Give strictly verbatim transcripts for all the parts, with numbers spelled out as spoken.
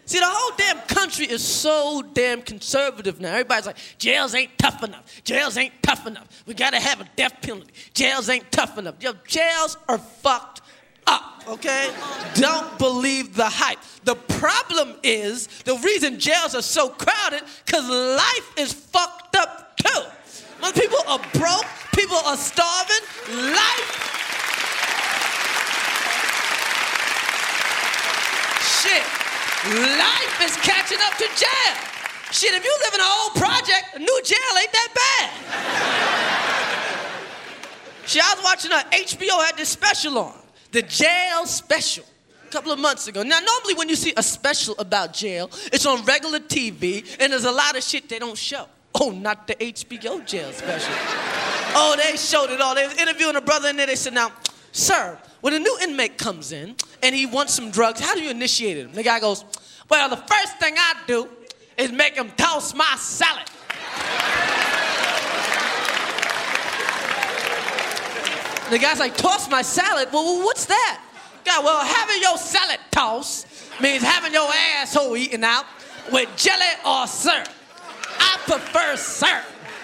See, the whole damn country is so damn conservative now. Everybody's like, jails ain't tough enough. Jails ain't tough enough. We gotta have a death penalty. Jails ain't tough enough. Yo, jails are fucked up, okay? Don't believe the hype. The problem is, the reason jails are so crowded, because life is fucked up too. When people are broke, people are starving, life... Shit. Life is catching up to jail. Shit, if you live in an old project, a new jail ain't that bad. Shit, I was watching a H B O had this special on, the jail special, a couple of months ago. Now, normally when you see a special about jail, it's on regular T V, and there's a lot of shit they don't show. Oh, not the H B O jail special. Oh, they showed it all. They was interviewing a brother in there. They said, now, sir, when a new inmate comes in and he wants some drugs, how do you initiate him? The guy goes, well, the first thing I do is make him toss my salad. The guy's like, toss my salad? Well, what's that? Guy, well, having your salad tossed means having your asshole eaten out with jelly or syrup. I prefer syrup.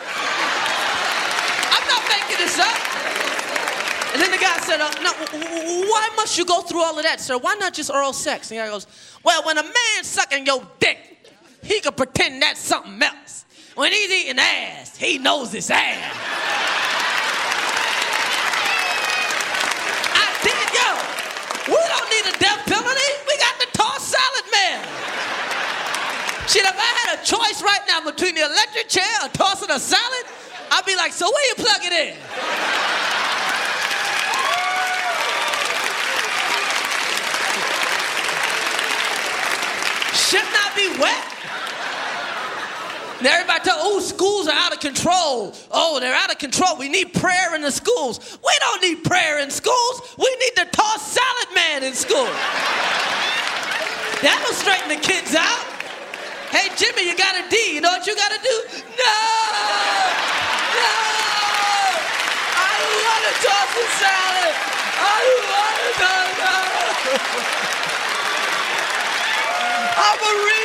I'm not making this up. And then the guy said, uh, no, why must you go through all of that, sir? Why not just oral sex? And the guy goes, well, when a man's sucking your dick, he can pretend that's something else. When he's eating ass, he knows it's ass. I did, yo, we don't need a death penalty. We got the toss salad man. Shit, if I had a choice right now between the electric chair or tossing a salad, I'd be like, so where you plug it in? Should not be wet. And everybody tell, oh, schools are out of control. Oh, they're out of control. We need prayer in the schools. We don't need prayer in schools. We need the toss salad man in school. That'll straighten the kids out. Hey, Jimmy, you got a D. You know what you got to do? No! No! I want to toss the salad. I want to toss the salad. I'm a real